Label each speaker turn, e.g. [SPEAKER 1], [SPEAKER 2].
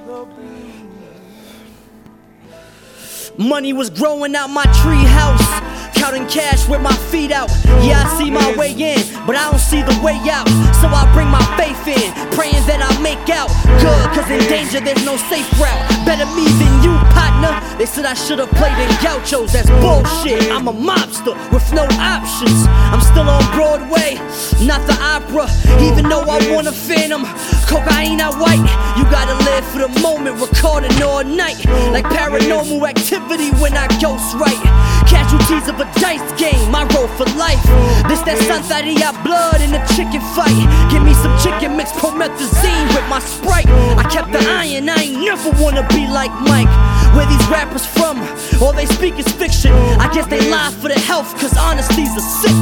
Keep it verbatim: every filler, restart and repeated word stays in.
[SPEAKER 1] Money was growing out my tree house, counting cash with my feet out. Yeah, I see my way in, but I don't see the way out. So I bring my faith in, praying that I make out good, cause in danger there's no safe route. Better me than you, partner. They said I should've played in gauchos, that's bullshit. I'm a mobster with no options. I'm still on Broadway, not the opera. Even though I want a phantom, cocaine out white. You gotta live for the moment, recording all night, like paranormal activity when I ghost write. Casualties of a dice game, my role for life. This that Santeria blood in a chicken fight. Give me some chicken mixed promethazine with my Sprite. I kept the iron, I ain't never wanna be like Mike. Where these rappers from? All they speak is fiction. I guess they lie for the health, cause honesty's a sick